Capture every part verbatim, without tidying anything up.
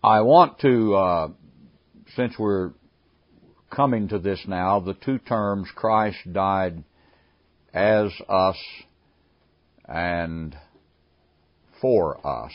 I want to, uh, since we're coming to this now, the two terms Christ died as us and for us.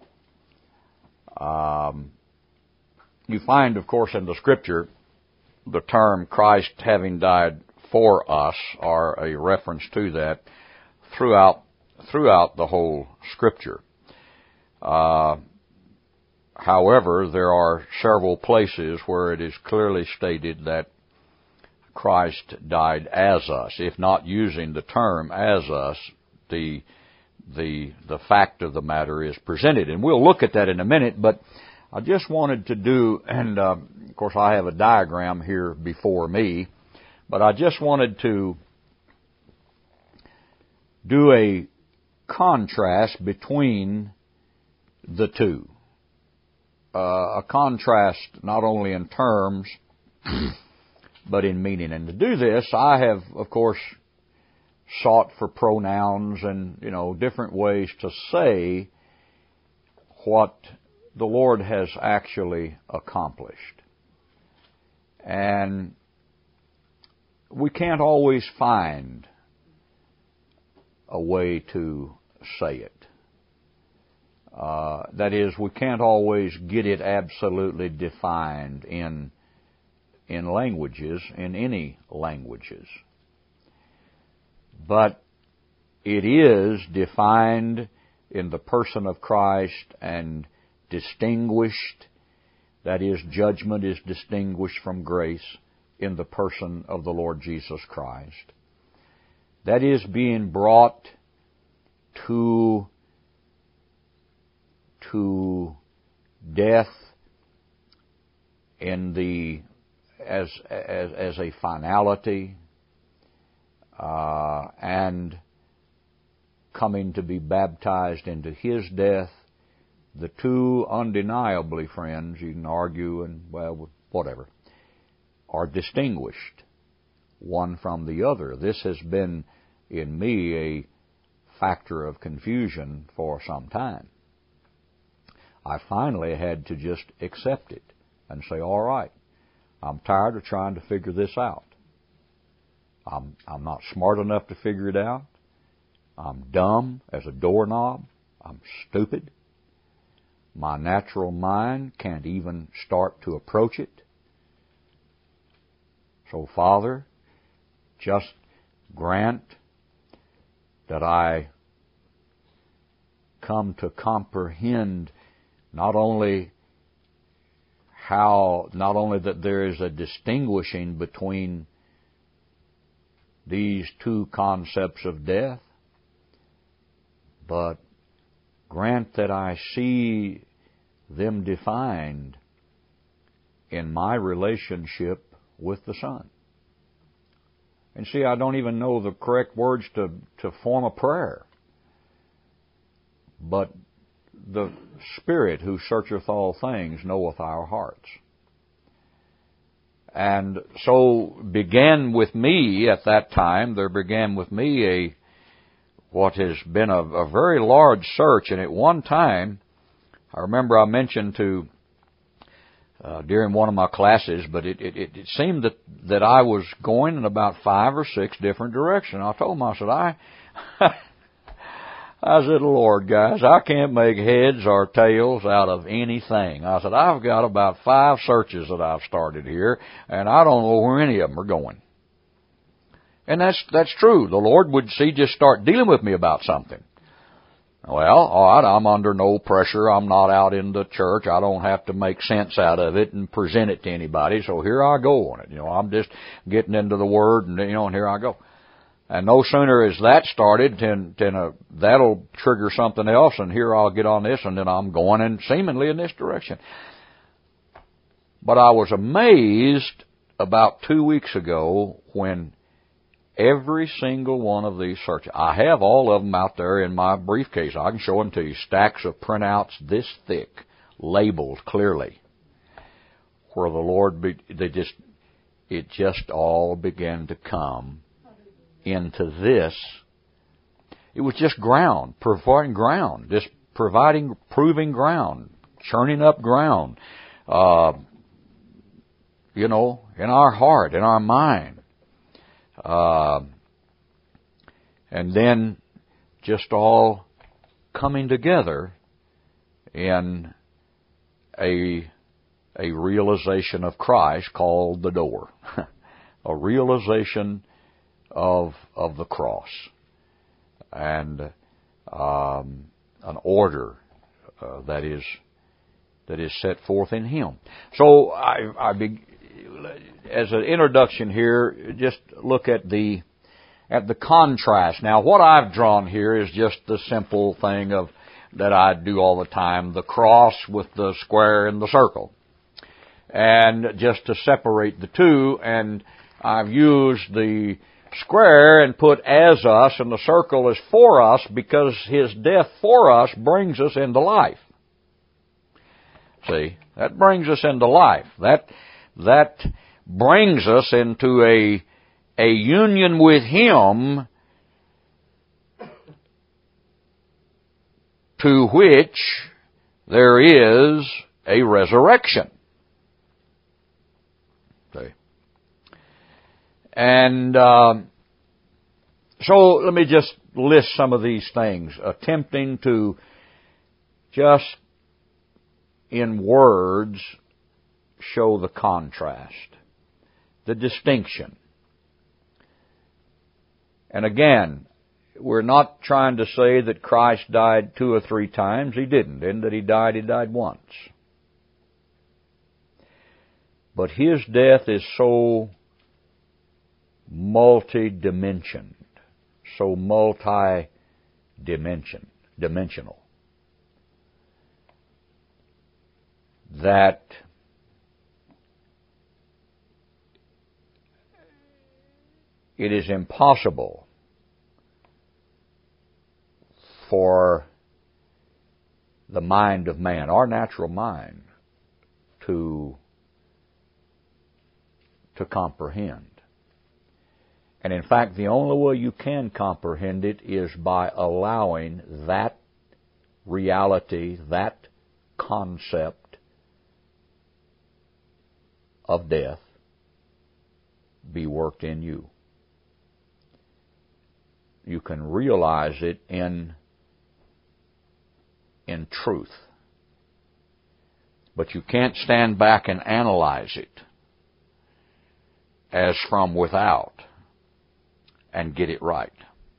Um, you find, of course, in the Scripture, the term Christ having died for us, or a reference to that, throughout throughout the whole Scripture. Uh, however, there are several places where it is clearly stated that Christ died as us. If not using the term as us, the the the fact of the matter is presented. And we'll look at that in a minute, but I just wanted to do, and uh, of course I have a diagram here before me, but I just wanted to do a contrast between the two. Uh, a contrast not only in terms, but in meaning. And to do this, I have, of course, sought for pronouns and, you know, different ways to say what the Lord has actually accomplished. And we can't always find a way to say it. Uh, that is, we can't always get it absolutely defined in in languages, in any languages. But it is defined in the person of Christ and distinguished, that is, judgment is distinguished from grace in the person of the Lord Jesus Christ. That is being brought to, to death in the as as as a finality, uh, and coming to be baptized into His death. The two, undeniably, friends, you can argue and, well, whatever, are distinguished one from the other. This has been, in me, a factor of confusion for some time. I finally had to just accept it and say, all right, I'm tired of trying to figure this out. I'm, I'm not smart enough to figure it out. I'm dumb as a doorknob. I'm stupid. My natural mind can't even start to approach it. So, Father, just grant that I come to comprehend not only how, not only that there is a distinguishing between these two concepts of death, but grant that I see them defined in my relationship with the Son. And see, I don't even know the correct words to, to form a prayer. But the Spirit who searcheth all things knoweth our hearts. And so began with me at that time, there began with me a what has been a, a very large search. And at one time, I remember I mentioned to, uh, during one of my classes, but it, it, it seemed that, that I was going in about five or six different directions. I told them, I said, I, I said, Lord, guys, I can't make heads or tails out of anything. I said, I've got about five searches that I've started here, and I don't know where any of them are going. And that's that's true. The Lord would see just start dealing with me about something. Well, all right, I'm under no pressure. I'm not out in the church. I don't have to make sense out of it and present it to anybody. So here I go on it. You know, I'm just getting into the Word, and you know, and here I go. And no sooner is that started, then, then uh, that'll trigger something else, and here I'll get on this, and then I'm going in seemingly in this direction. But I was amazed about two weeks ago when every single one of these searches, I have all of them out there in my briefcase. I can show them to you. Stacks of printouts this thick, labeled clearly. Where the Lord, be, they just, it just all began to come into this. It was just ground, providing ground, just providing, proving ground, churning up ground, uh, you know, in our heart, in our mind. Uh, and then just all coming together in a, a realization of Christ called the door. A realization of, of the cross. And, um, an order, uh, that is, that is set forth in Him. So I, I be, as an introduction here, just look at the, at the contrast. Now, what I've drawn here is just the simple thing of, that I do all the time, the cross with the square and the circle. And just to separate the two, and I've used the square and put as us, and the circle is for us, because His death for us brings us into life. See, that brings us into life. That, that brings us into a, a union with Him to which there is a resurrection. See? And um, so let me just list some of these things, attempting to just in words show the contrast, the distinction. And again, we're not trying to say that Christ died two or three times. He didn't. And that He died, He died once. But His death is so multi-dimensioned, so multi-dimension, dimensional, that it is impossible for the mind of man, our natural mind, to, to comprehend. And in fact, the only way you can comprehend it is by allowing that reality, that concept of death be worked in you. You can realize it in in truth. But you can't stand back and analyze it as from without and get it right.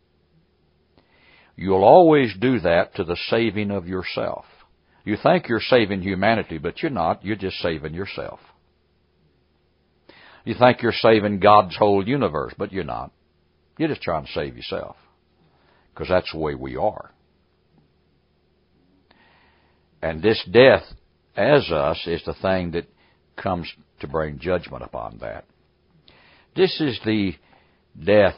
You'll always do that to the saving of yourself. You think you're saving humanity, but you're not. You're just saving yourself. You think you're saving God's whole universe, but you're not. You're just trying to save yourself. Because that's the way we are. And this death as us is the thing that comes to bring judgment upon that. This is the death.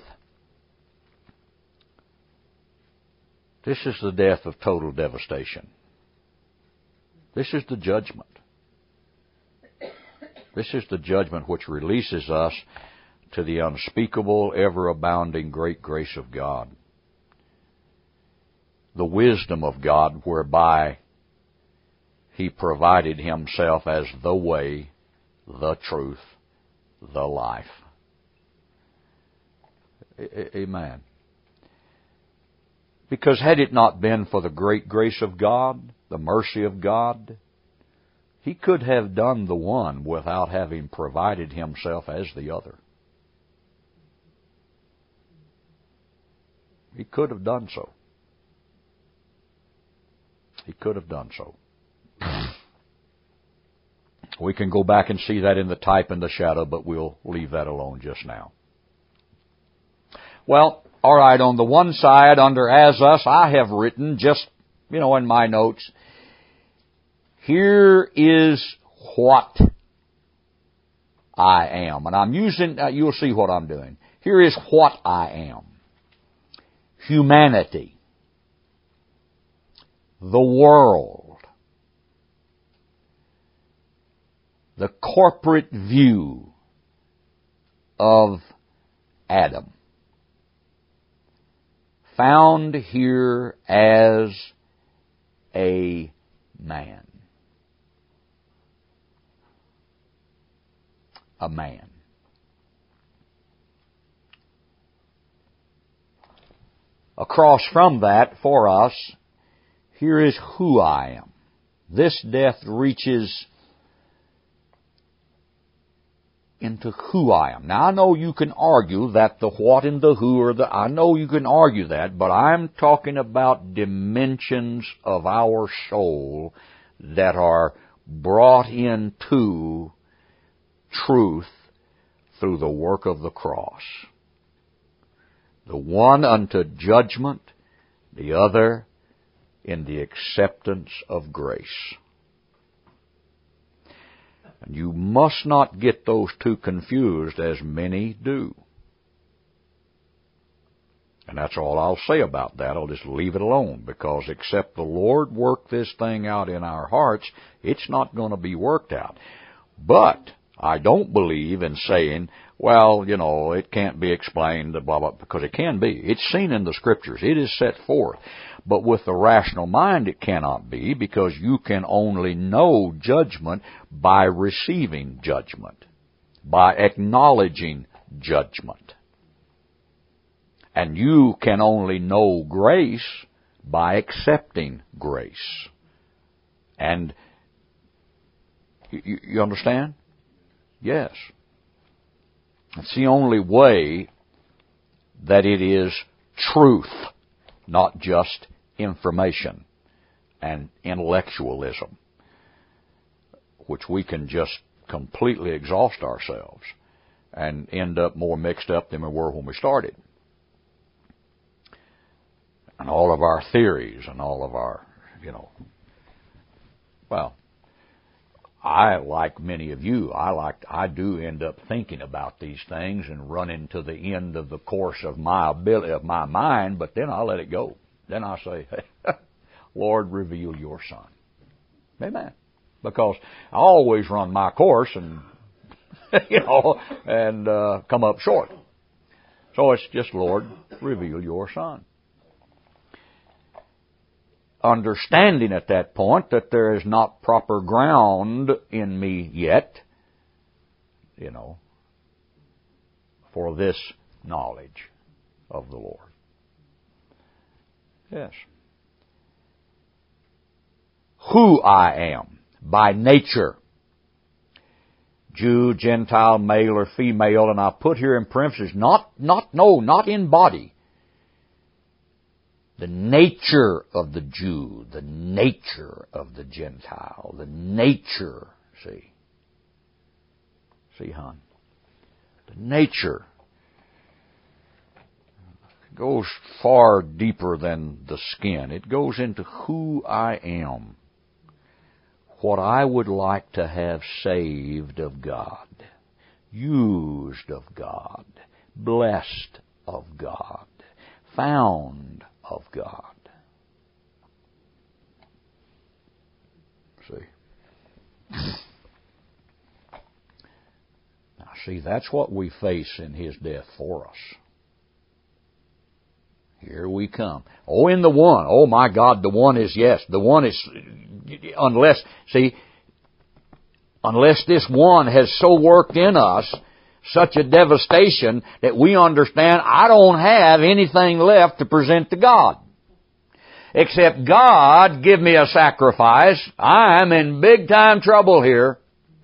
This is the death of total devastation. This is the judgment. This is the judgment which releases us to the unspeakable, ever-abounding great grace of God. The wisdom of God whereby He provided Himself as the way, the truth, the life. Amen. Because had it not been for the great grace of God, the mercy of God, He could have done the one without having provided Himself as the other. He could have done so. He could have done so. We can go back and see that in the type and the shadow, but we'll leave that alone just now. Well, all right, on the one side, under as us, I have written just, you know, in my notes, here is what I am. And I'm using, uh, you'll see what I'm doing. Here is what I am. Humanity. The world. The corporate view of Adam. Found here as a man. a man. Across from that, for us, here is who I am. This death reaches into who I am. Now, I know you can argue that the what and the who are the, I know you can argue that, but I'm talking about dimensions of our soul that are brought into truth through the work of the cross. The one unto judgment, the other in the acceptance of grace. And you must not get those two confused, as many do. And that's all I'll say about that. I'll just leave it alone, because except the Lord work this thing out in our hearts, it's not going to be worked out. But I don't believe in saying, well, you know, it can't be explained, blah, blah, because it can be. It's seen in the Scriptures. It is set forth. But with the rational mind, it cannot be, because you can only know judgment by receiving judgment, by acknowledging judgment. And you can only know grace by accepting grace. And you, you understand? Yes. It's the only way that it is truth, not just information and intellectualism, which we can just completely exhaust ourselves and end up more mixed up than we were when we started. And all of our theories and all of our, you know, well, I, like many of you, I like, I do end up thinking about these things and running to the end of the course of my ability, of my mind, but then I let it go. Then I say, hey, Lord, reveal your Son. Amen. Because I always run my course and, you know, and uh, come up short. So it's just, Lord, reveal your Son. Understanding at that point that there is not proper ground in me yet, you know, for this knowledge of the Lord. Yes. Who I am by nature. Jew, Gentile, male or female, and I put here in parentheses, not, not, no, not in body. The nature of the Jew, the nature of the Gentile, the nature, see. See, hon? The nature goes far deeper than the skin. It goes into who I am, what I would like to have saved of God, used of God, blessed of God, found of God. See? Now, see, that's what we face in His death for us. Here we come. Oh, in the one. Oh, my God, the one is yes. The one is, unless, see, unless this one has so worked in us such a devastation that we understand I don't have anything left to present to God. Except God give me a sacrifice. I'm in big time trouble here.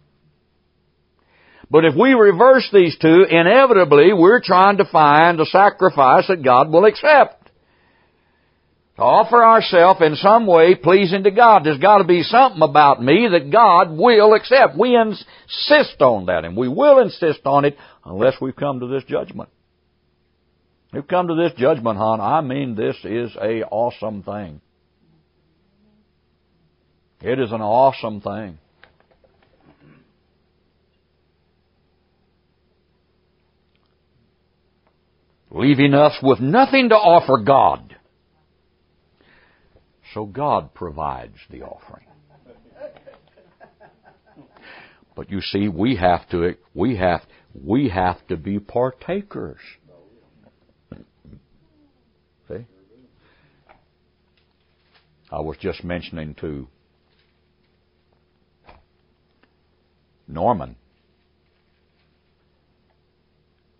But if we reverse these two, inevitably we're trying to find a sacrifice that God will accept. To offer ourselves in some way pleasing to God. There's got to be something about me that God will accept. We insist on that, and we will insist on it unless we've come to this judgment. We've come to this judgment, hon. I mean, this is a awesome thing. It is an awesome thing. Leaving us with nothing to offer God. So God provides the offering. But you see, we have to, we have, we have to be partakers. See? I was just mentioning to Norman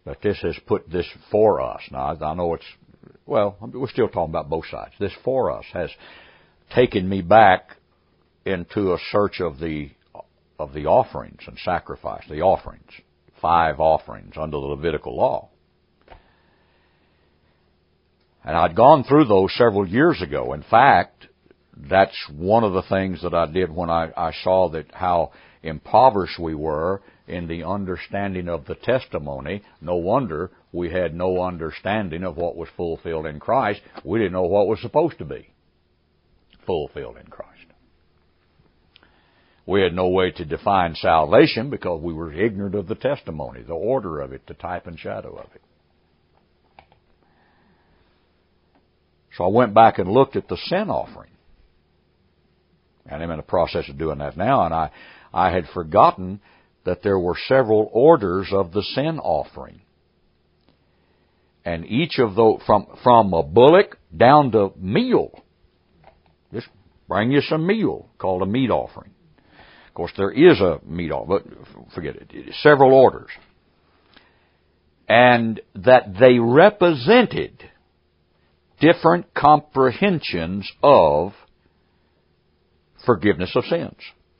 But this has put this for us. Now, I know it's, well, we're still talking about both sides. This for us has taken me back into a search of the of the offerings and sacrifice, the offerings, five offerings under the Levitical law. And I'd gone through those several years ago. In fact, that's one of the things that I did when I, I saw that how impoverished we were in the understanding of the testimony. No wonder we had no understanding of what was fulfilled in Christ. We didn't know what was supposed to be fulfilled in Christ. We had no way to define salvation because we were ignorant of the testimony, the order of it, the type and shadow of it. So I went back and looked at the sin offering. And I'm in the process of doing that now, and I, I had forgotten that there were several orders of the sin offering. And each of those, from, from a bullock down to meal, just bring you some meal, called a meat offering. Of course, there is a meat offering, but forget it, it is several orders. And that they represented different comprehensions of forgiveness of sins.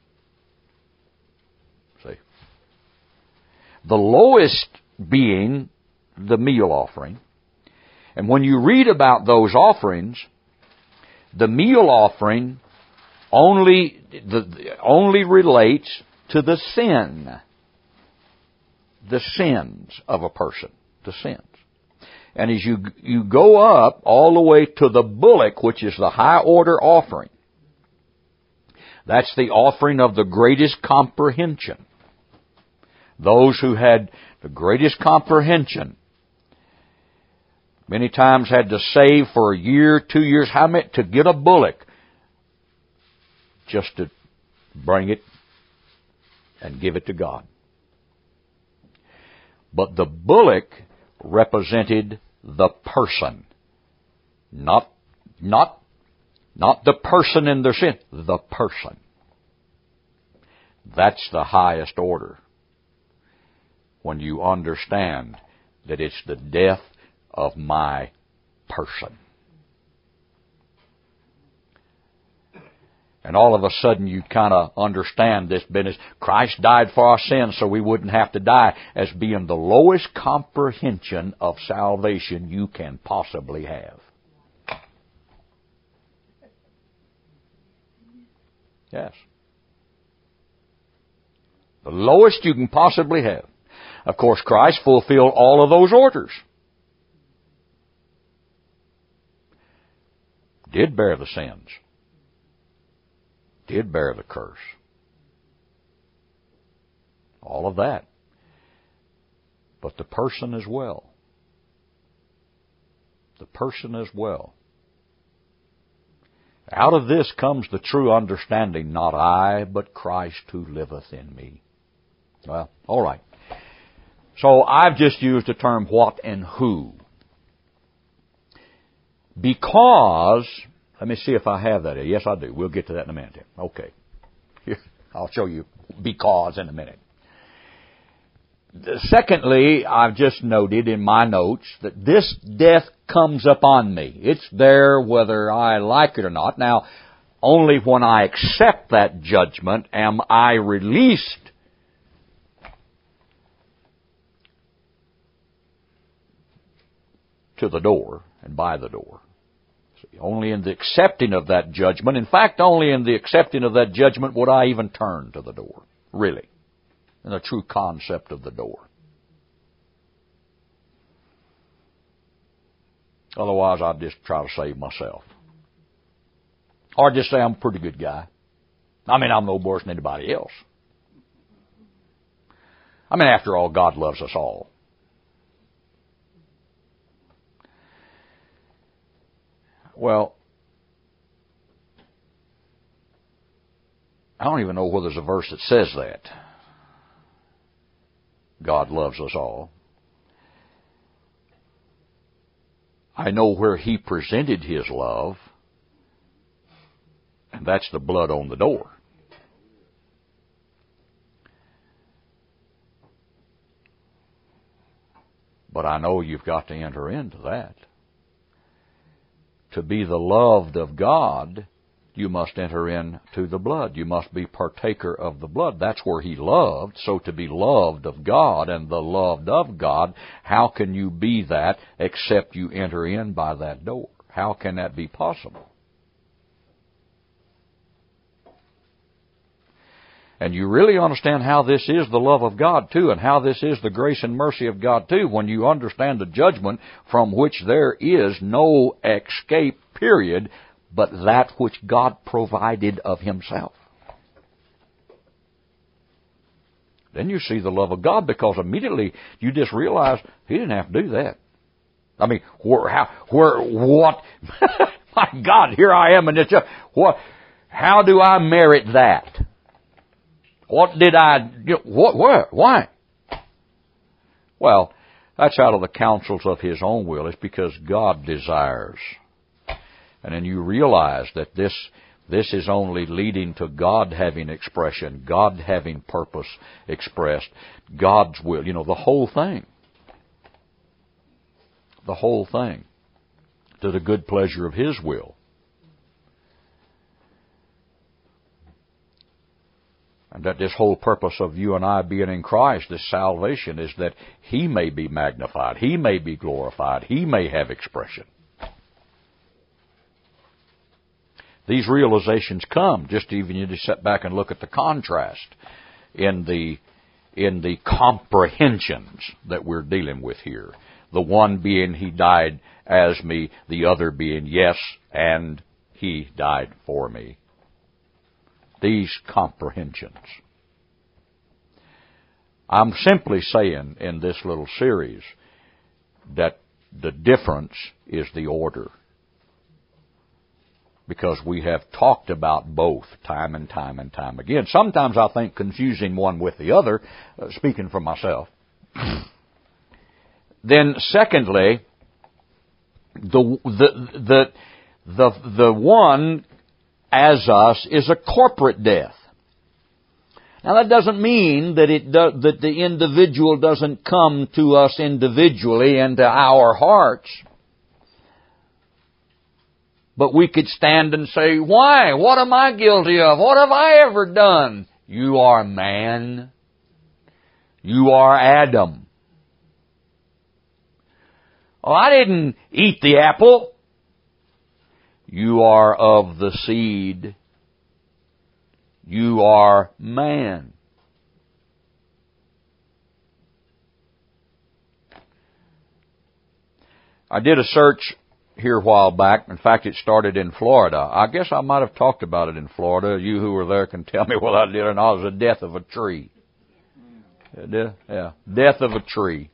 See? The lowest being the meal offering. And when you read about those offerings, the meal offering only, the, only relates to the sin. The sins of a person. The sins. And as you, you go up all the way to the bullock, which is the high order offering, that's the offering of the greatest comprehension. Those who had the greatest comprehension many times had to save for a year, two years, how many, to get a bullock, just to bring it and give it to God. But the bullock represented the person. Not, not, not the person in their sin. The person. That's the highest order. When you understand that it's the death of my person. And all of a sudden you kind of understand this business. Christ died for our sins so we wouldn't have to die, as being the lowest comprehension of salvation you can possibly have. Yes. The lowest you can possibly have. Of course, Christ fulfilled all of those orders. Did bear the sins. Did bear the curse. All of that. But the person as well. The person as well. Out of this comes the true understanding, not I, but Christ who liveth in me. Well, all right. So I've just used the term what and who. Because, let me see if I have that. Yes, I do. We'll get to that in a minute. Okay. I'll show you because in a minute. Secondly, I've just noted in my notes that this death comes upon me. It's there whether I like it or not. Now, only when I accept that judgment am I released to the door and by the door. See, only in the accepting of that judgment, in fact, only in the accepting of that judgment would I even turn to the door, really, in the true concept of the door. Otherwise, I'd just try to save myself. Or just say I'm a pretty good guy. I mean, I'm no worse than anybody else. I mean, after all, God loves us all. Well, I don't even know whether there's a verse that says that. God loves us all. I know where He presented His love, and that's the blood on the door. But I know you've got to enter into that. To be the loved of God, you must enter into the blood. You must be partaker of the blood. That's where He loved. So to be loved of God and the loved of God, how can you be that except you enter in by that door? How can that be possible? And you really understand how this is the love of God too, and how this is the grace and mercy of God too, when you understand the judgment from which there is no escape, period, but that which God provided of Himself. Then you see the love of God, because immediately you just realize He didn't have to do that. I mean, where, how, where, what? My God, here I am, and it's just, what? How do I merit that? What did I, you know, what, where, why? Well, that's out of the counsels of His own will. It's because God desires. And then you realize that this, this is only leading to God having expression, God having purpose expressed, God's will, you know, the whole thing. The whole thing. To the good pleasure of His will. And that this whole purpose of you and I being in Christ, this salvation, is that He may be magnified, He may be glorified, He may have expression. These realizations come, just even you just sit back and look at the contrast in the, in the comprehensions that we're dealing with here. The one being He died as me, the other being yes, and He died for me. These comprehensions. I'm simply saying in this little series that the difference is the order. Because we have talked about both time and time and time again. Sometimes I think confusing one with the other, uh, speaking for myself. Then secondly, the, the, the, the, the one as us is a corporate death. Now that doesn't mean that it do, that the individual doesn't come to us individually and to our hearts. But we could stand and say, why? What am I guilty of? What have I ever done? You are man. You are Adam. Oh, I didn't eat the apple. You are of the seed. You are man. I did a search here a while back. In fact, it started in Florida. I guess I might have talked about it in Florida. You who were there can tell me whether I did or not. It was the death of a tree. Yeah, death of a tree.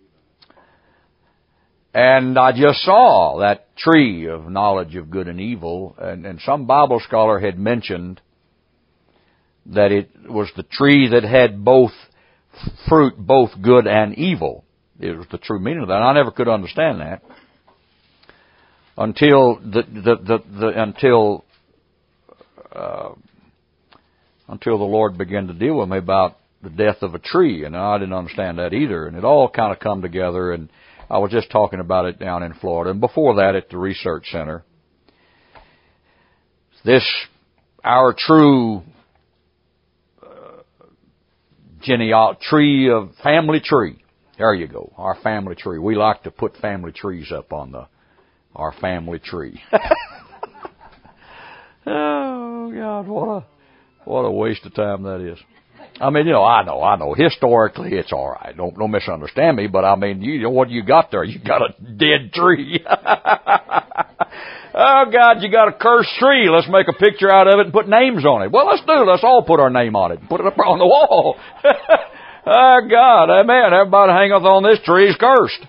And I just saw that tree of knowledge of good and evil, and, and some Bible scholar had mentioned that it was the tree that had both fruit, both good and evil. It was the true meaning of that. And I never could understand that until the the the, the until uh, until the Lord began to deal with me about the death of a tree, and I didn't understand that either. And it all kind of come together, and I was just talking about it down in Florida, and before that at the research center. This, our true uh, genealogy, tree of family tree. There you go, our family tree. We like to put family trees up on the our family tree. Oh God, what a what a waste of time that is. I mean, you know, I know, I know. Historically, it's all right. Don't don't misunderstand me, but I mean, you know what you got there? You got a dead tree. Oh God, you got a cursed tree. Let's make a picture out of it and put names on it. Well, let's do it. Let's all put our name on it. Put it up on the wall. Oh God, amen. Everybody hangeth on this tree is cursed.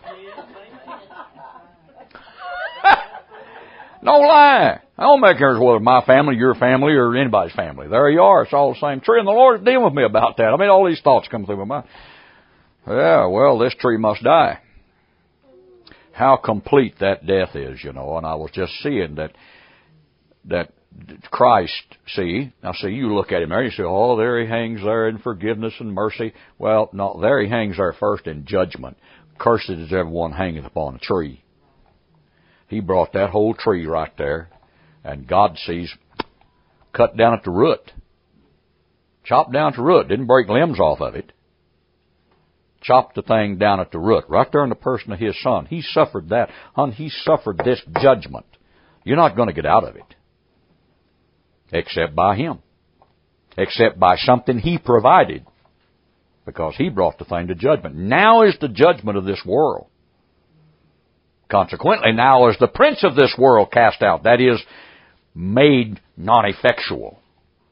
No lie. I don't make difference whether my family, your family, or anybody's family. There you are. It's all the same tree. And the Lord is dealing with me about that. I mean, all these thoughts come through my mind. Yeah, well, this tree must die. How complete that death is, you know. And I was just seeing that, that Christ, see, now see, you look at him there, you say, oh, there he hangs there in forgiveness and mercy. Well, no, there he hangs there first in judgment. Cursed is everyone hangeth upon a tree. He brought that whole tree right there, and God sees, cut down at the root. Chopped down at the root. Didn't break limbs off of it. Chopped the thing down at the root, right there in the person of His Son. He suffered that. Hon, He suffered this judgment. You're not going to get out of it. Except by Him. Except by something He provided. Because He brought the thing to judgment. Now is the judgment of this world. Consequently, now is the prince of this world cast out. That is, made non-effectual.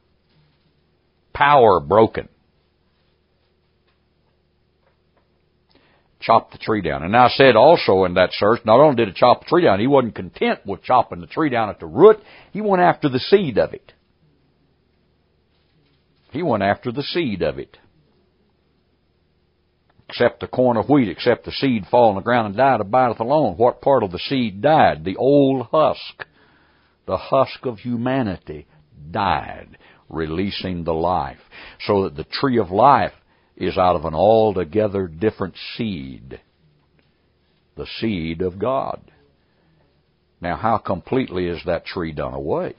Power broken. Chop the tree down. And I said also in that search, not only did He chop the tree down, He wasn't content with chopping the tree down at the root. He went after the seed of it. He went after the seed of it. Except the corn of wheat, except the seed fall on the ground and died, abideth alone. What part of the seed died? The old husk. The husk of humanity died, releasing the life. So that the tree of life is out of an altogether different seed. The seed of God. Now, how completely is that tree done away?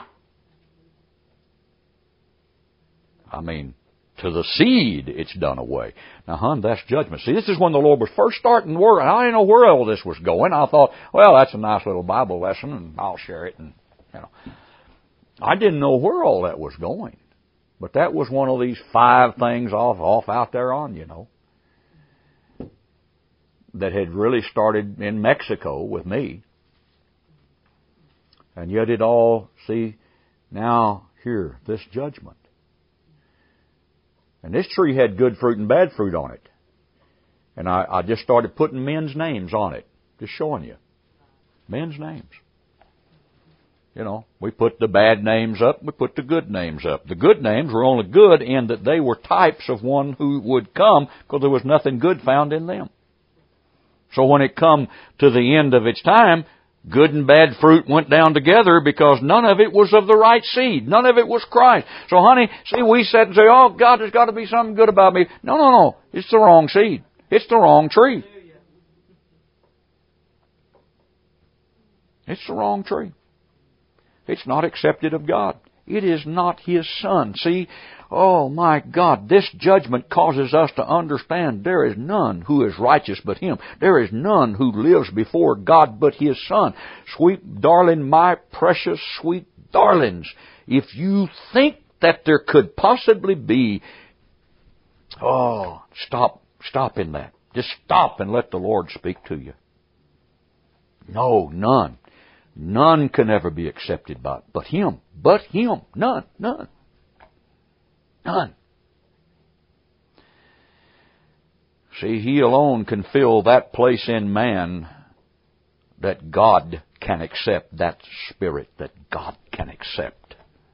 I mean, to the seed, it's done away. Now, hon, that's judgment. See, this is when the Lord was first starting the Word, and I didn't know where all this was going. I thought, well, that's a nice little Bible lesson, and I'll share it. And you know, I didn't know where all that was going. But that was one of these five things off, off out there on, you know, that had really started in Mexico with me. And yet it all, see, now here, this judgment. And this tree had good fruit and bad fruit on it. And I, I just started putting men's names on it. Just showing you. Men's names. You know, we put the bad names up, we put the good names up. The good names were only good in that they were types of one who would come, because there was nothing good found in them. So when it come to the end of its time, good and bad fruit went down together because none of it was of the right seed. None of it was Christ. So honey, see, we sit and say, oh, God, there's got to be something good about me. No, no, no. It's the wrong seed. It's the wrong tree. It's the wrong tree. It's not accepted of God. It is not His Son. See, oh my God, this judgment causes us to understand there is none who is righteous but Him. There is none who lives before God but His Son. Sweet darling, my precious sweet darlings, if you think that there could possibly be, oh, stop, stop in that. Just stop and let the Lord speak to you. No, none. None can ever be accepted by but Him. But Him. None. None. None. See, He alone can fill that place in man that God can accept, that spirit that God can accept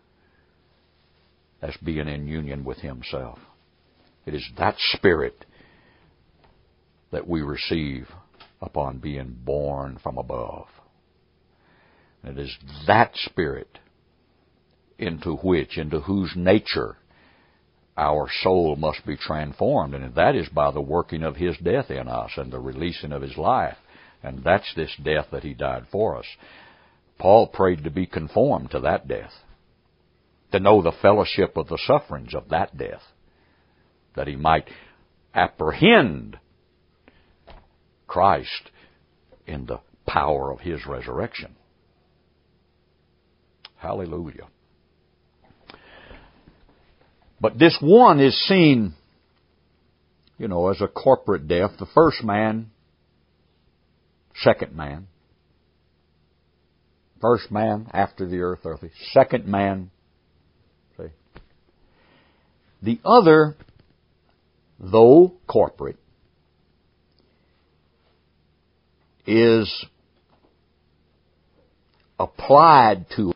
as being in union with Himself. It is that spirit that we receive upon being born from above. It is that spirit into which, into whose nature our soul must be transformed. And that is by the working of His death in us and the releasing of His life. And that's this death that He died for us. Paul prayed to be conformed to that death. To know the fellowship of the sufferings of that death. That he might apprehend Christ in the power of His resurrection. Hallelujah. But this one is seen, you know, as a corporate death. The first man, second man. First man after the earth, earthly. Second man. See. The other, though corporate, is applied to